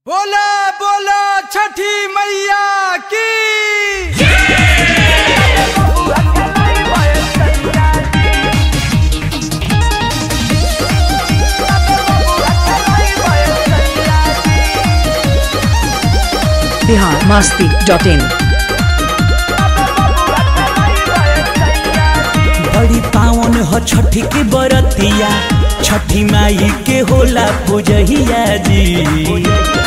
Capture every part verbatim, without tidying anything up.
बोला बोला छठी मैया की बिहार मस्ती डॉट इन। बड़ी पावन हो छठी की बरतिया, छठी माई के होला पूजहिया जी।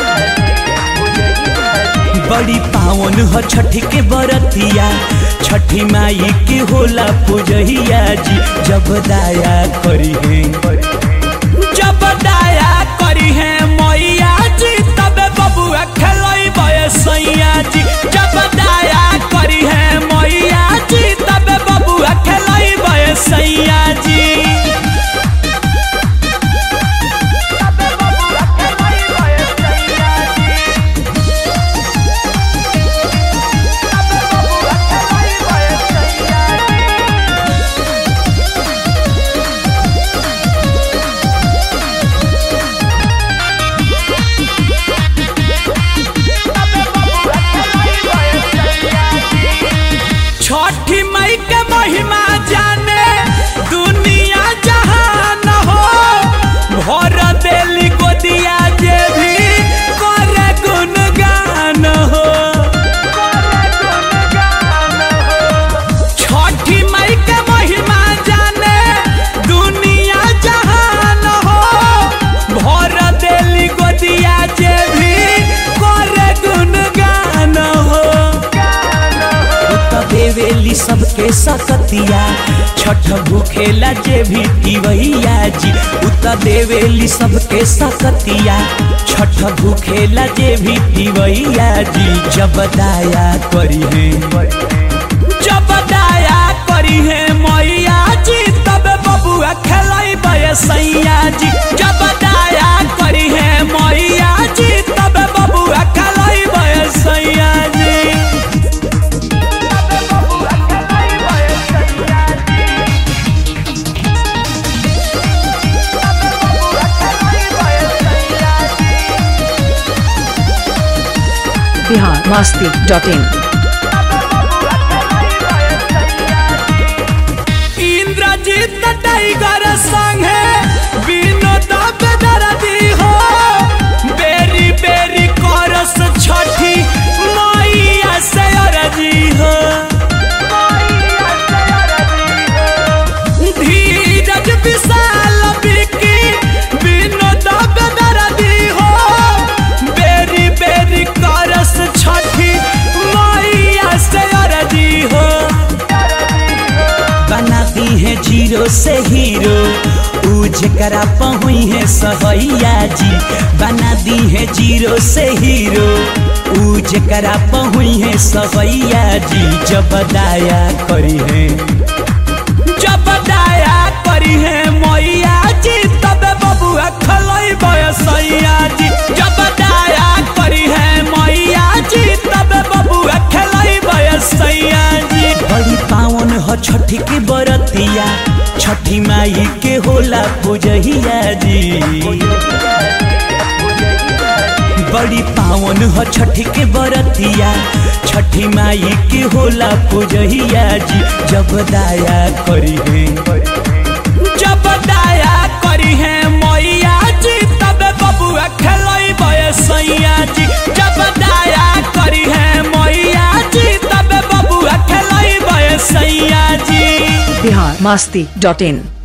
बड़ी पावन हो छठी के बरतिया, छठी माई के होला पूजहिया जी। जब दाया करी है जब दाया करी है मैया जी, तब बबुआ खेलई बयसैया जी। जब दाया करी है मैया जी, तब बबुआ खेलई बयसैया जी। छठी माई के महिमा जाने दुनिया जहान हो, भर देली गोदिया जे भी करे गुणगान हो। छठी माई के महिमा जाने दुनिया जहान हो, भर देली गोदिया जे भी करे गुणगान हो। देवेली सबके सकतिया, छठ भूखेला जे भी पिवैया जी। उता देवेली सबके सकतिया, छठ भूखेला जे भी पिवैया जी। जब दाया करी है जब दाया करी है मैया जी, तब बबुआ खेलाई बयसैया जी। जब दाया करी है मैया जी, तब बबुआ खेलाई बयसैया जी। Bihar Masti dot in. Indrajit Tiger संगे विनोद बेदर्दी हो, बेरी बेरी करस छठी मैया से अरजी हो। धीरज विशाल बिकी विनोद बेदर्दी हो, बेरी बेरी करस छठी मैया से अरजी हो। बनाती है जीरो से हीरो, ऊ जकरा पहुई है सहैया जी। बना दी है जीरो से हीरो, ऊ जकरा पहुई है सहैया जी। जब दाया करी है जब दाया करी है मैया जी, तब बबुआ खलई बयसैया जी। जब दाया करी है मैया जी, तब बबुआ खलई बयसैया जी। बड़ी पावन हो छठी की बरतिया, छठी माई के होला पूजहिया जी। बड़ी पावन हो छठी के बरतिया, छठी माई के होला पूजहिया जी। जब दाया करी है जब दाया करी है मैया जी, तब बबुआ खेलई बयसैया जी। जब दाया करी है मैया जी, तब बबुआ खेलई बयसैया जी। बिहार मस्ती डॉट इन।